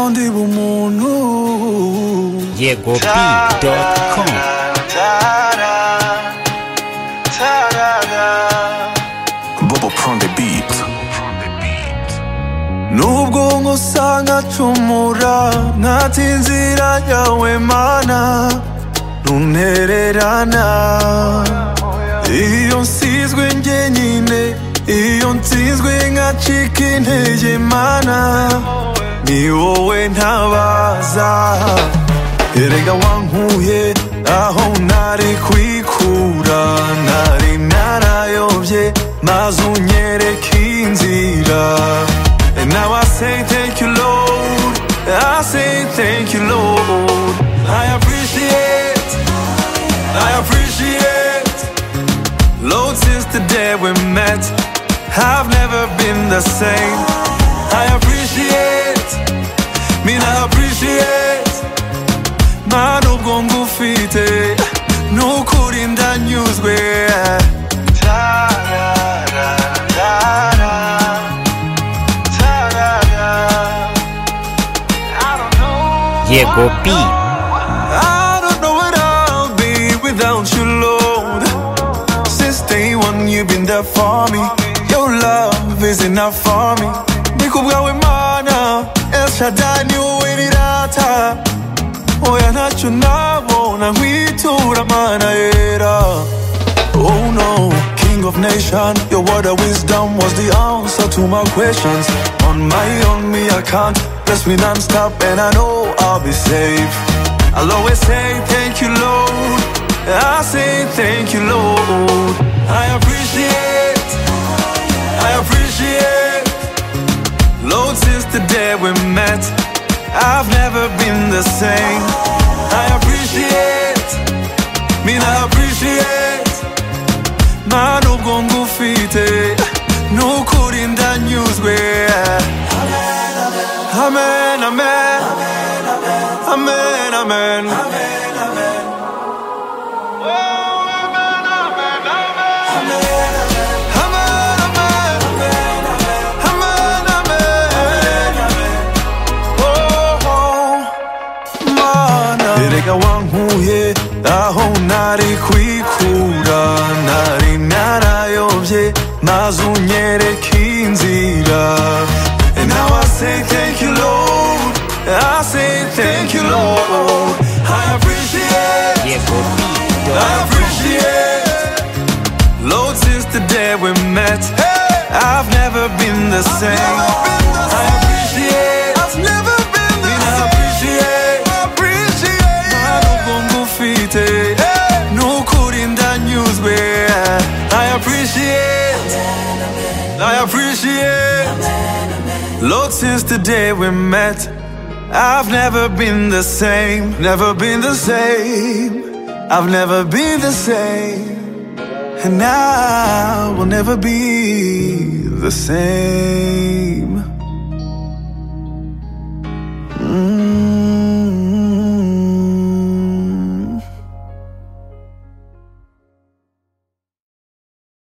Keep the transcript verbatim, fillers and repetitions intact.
ndi bumuntu. Diego B dot com. Bobo from the beat. Nubwo ngusanga cumura nkati inzira yawe mana nuntererana. Iyo nsizwe njyenyine, iyo nsinzwe nkacika intege mana, ni wowe ntabaza. Erega wankuye aho nari kwikura, nari narayobye maze unyereka inzira. And now I say thank you Lord, I say thank you Lord. I appreciate, I appreciate, Lord, since the day we met I've never been the same. I appreciate, mean I appreciate, man ubwo ngufite nukuri ndanyuzwe. Diego B. I don't know what I'll be without you, Lord. Since day one you've been there for me. Your love is enough for me. Nikubwawe mana El Shaddai niwe nirata. Oya ntacyo nabona nkwitura mana yera. Oh no, King of Nation, your word of wisdom was the answer to my questions. On my own, me I can't, bless me non-stop and I know I'll be safe. I'll always say thank you Lord, I say thank you Lord. I appreciate, I appreciate, Lord, since the day we met I've never been the same. I appreciate, mean I appreciate, man ubwo ngufite nukuri ndanyuzwe. Amen, amen, amen, amen, amen. Erega wankuye aho nari kwikura, nari narayobye maze unyereka inzira. And now I say thank you Lord, I say thank you Lord. I appreciate, Diego B. I appreciate, Lord, since the day we met I've never been the same. I appreciate, I've never been the same. I appreciate, I appreciate, nukuri ndanyuzwe. I appreciate, I appreciate, Lord, since the day we met I've never been the same. Never been the same, I've never been the same, and I will never be the same.